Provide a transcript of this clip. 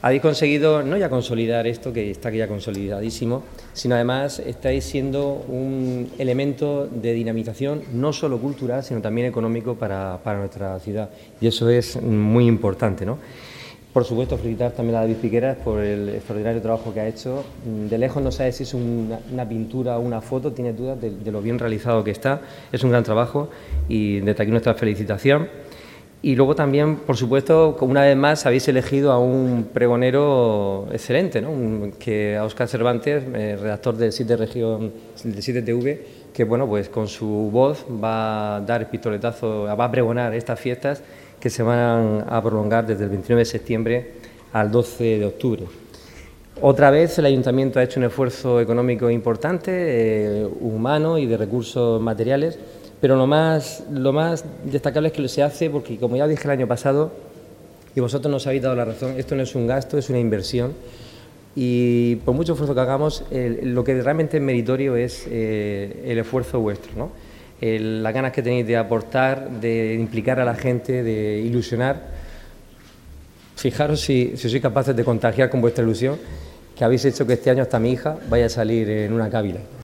habéis conseguido no ya consolidar esto, que está ya consolidadísimo, sino además estáis siendo un elemento de dinamización no solo cultural, sino también económico para nuestra ciudad. Y eso es muy importante, ¿no? Por supuesto, felicitar también a David Piqueras por el extraordinario trabajo que ha hecho. De lejos no sabes si es una pintura o una foto, tienes dudas de lo bien realizado que está. Es un gran trabajo y desde aquí nuestra felicitación. Y luego también, por supuesto, una vez más habéis elegido a un pregonero excelente, ¿no? Que a Óscar Cervantes, redactor del 7 Región, del 7TV, que bueno, pues con su voz va a dar el pistoletazo, va a pregonar estas fiestas que se van a prolongar desde el 29 de septiembre al 12 de octubre. Otra vez el Ayuntamiento ha hecho un esfuerzo económico importante, humano y de recursos materiales, pero lo más destacable es que se hace porque, como ya dije el año pasado, y vosotros nos habéis dado la razón, esto no es un gasto, es una inversión, y por mucho esfuerzo que hagamos, lo que realmente es meritorio es el esfuerzo vuestro, ¿no? Las ganas que tenéis de aportar, de implicar a la gente, de ilusionar. Fijaros si sois capaces de contagiar con vuestra ilusión, que habéis hecho que este año hasta mi hija vaya a salir en una cábila.